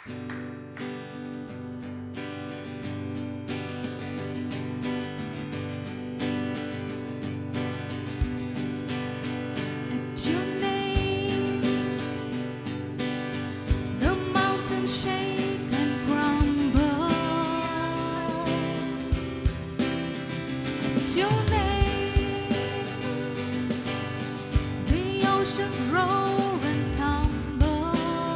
At your name, the mountains shake and crumble. At your name, the oceans roar and tumble.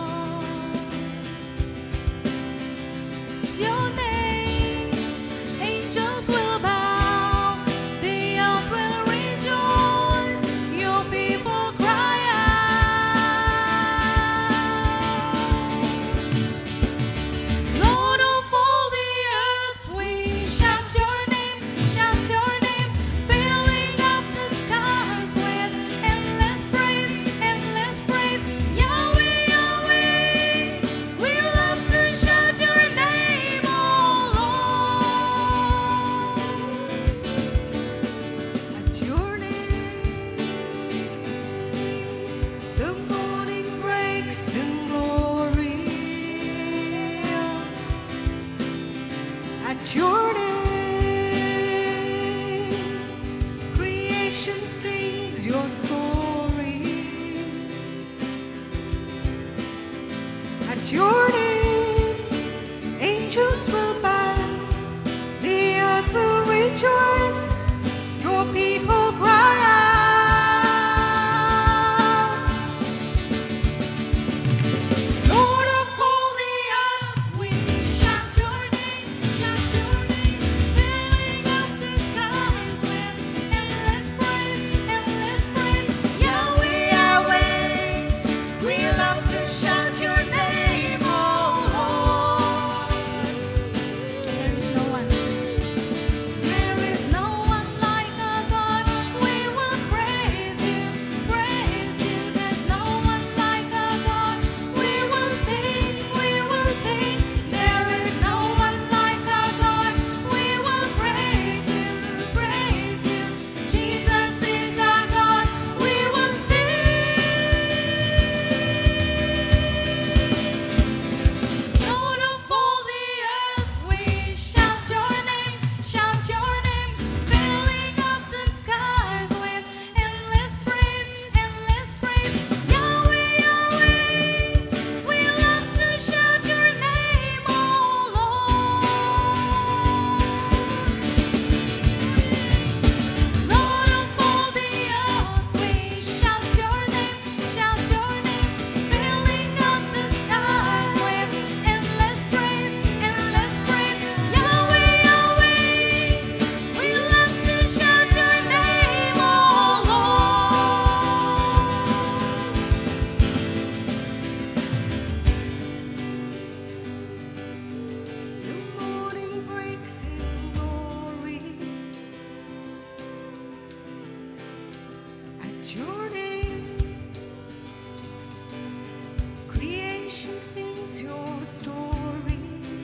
At your name, angels will bow, the earth will rejoice, your people cry out. Lord of all the earth, we shout your name, filling up the skies with endless praise, endless praise. Yahweh, Yahweh, we love to shout your name, oh Lord. At your name, the morning breaks in glory. At your name, creation sings your story. At your name, angels will bow, the earth will rejoice, your people cry out. Lord of all the earth, we shout your name, filling up the skies with endless praise, endless praise. Yahweh, Yahweh, we love to shout your name, oh Lord. There is no one like our God. We will praise you, praise you. There's no one like our God. We will sing, we will sing. There is no one like our God. We will praise you, praise you. Jesus is our God. We will sing. Lord of all the earth, we shout your name, filling up the skies with endless praise, endless praise. Yahweh, Yahweh, we love to shout your name, oh Lord. Lord of all the earth, we shout your name, filling up the skies with endless praise, endless praise. Yahweh, Yahweh, we love to shout your name, oh Lord. The morning breaks in glory. At your name, creation sings your story.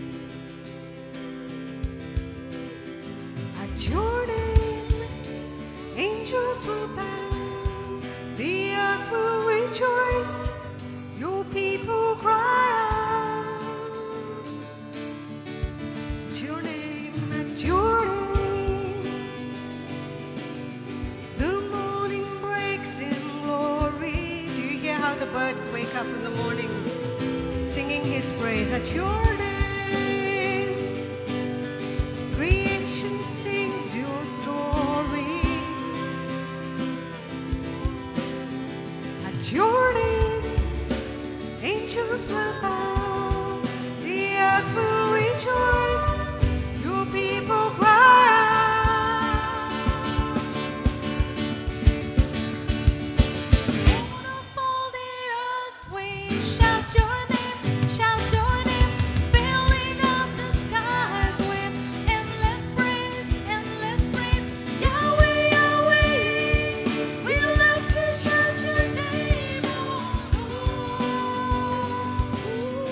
At your name, angels will bow, the earth will rejoice, your people cry out. At your name, the morning breaks in glory. Do you hear how the birds wake up in the morning singing his praise? At your name, creation sings your story. At your name, angels will bow, the earth will rejoice, your people cry out. Lord of all the earth, we shout your name, filling up the skies with endless praise, endless praise. Yahweh, Yahweh, we love to shout your name, oh Lord.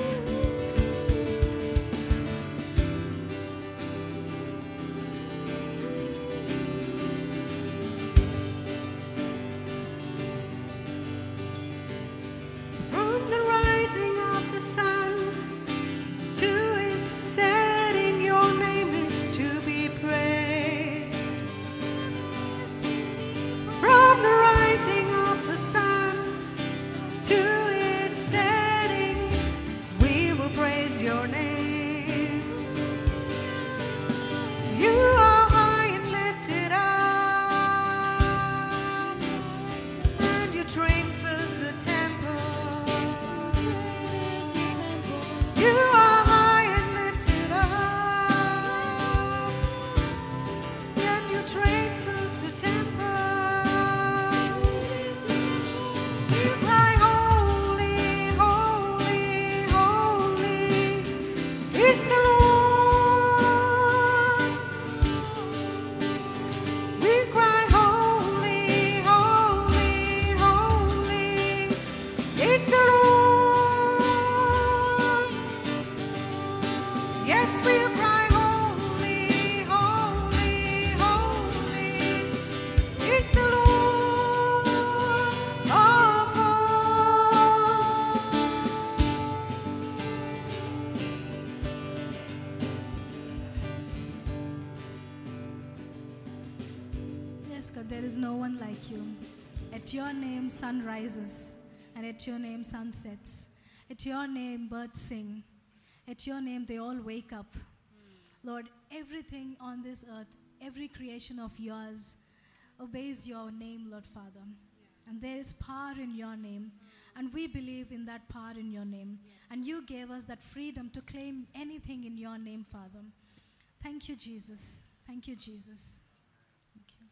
Yes, God, there is no one like you. At your name, sun rises, and at your name, sun sets. At your name, birds sing. At your name, they all wake up. Lord, everything on this earth, every creation of yours, obeys your name, Lord Father. And there is power in your name. And we believe in that power in your name. And you gave us that freedom to claim anything in your name, Father. Thank you, Jesus. Thank you, Jesus. Thank you.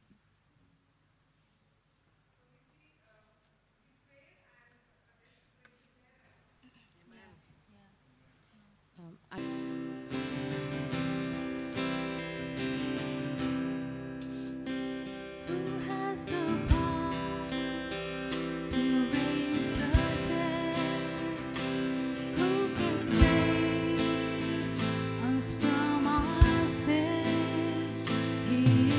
Who has the power to raise the dead? Who can save us from our sin? He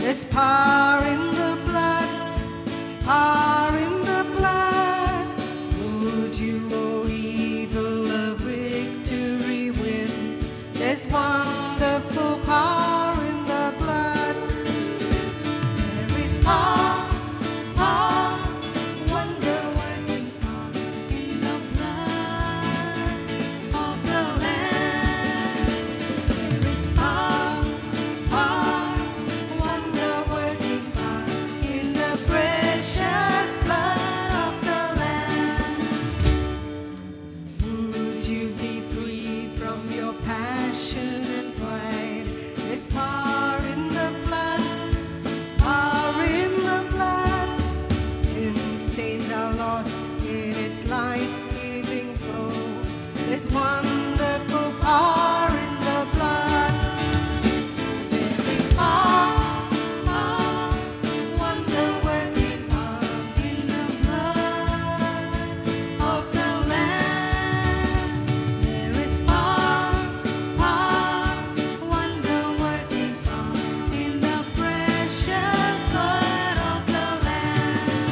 There's power in the blood, power in the blood. Would you, O evil, a victory win? There's wonderful power in the blood. There is power, power, wonder-working power in the blood of the Lamb. There is power, power, wonder-working power in the precious blood of the Lamb. Would you be free from your passion and pride? There's power in the blood, power in the blood. Sin stains are lost in its life-giving flow. There's wonderful power in the blood. There is power, power, wonder-working power in the blood of the Lamb. There is power, power, wonder-working power in the precious blood of the Lamb.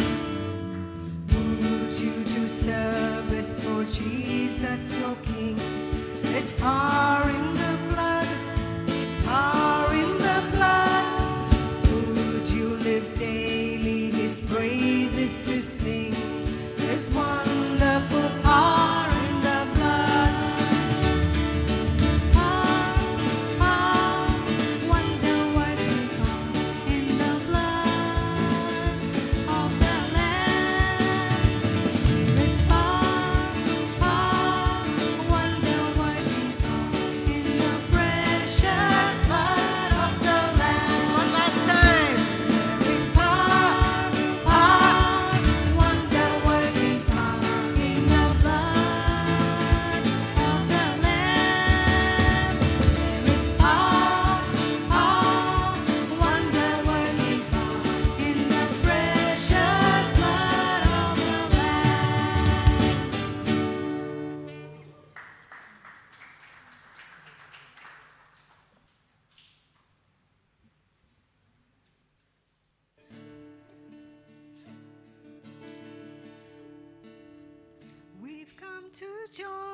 Would you do service for Jesus, your King? There's power in the blood, power in the blood. Would you live daily His praises to sing? There's wonderful power in the blood. There's power, power, wonder-working power in the blood of the Lamb. There is power, power, wonder-working power in the precious blood of the Lamb. One last time. There is power, power, wonder-working power in the blood of the Lamb. There is power, power, wonder-working power in the precious blood of the Lamb. We've come to join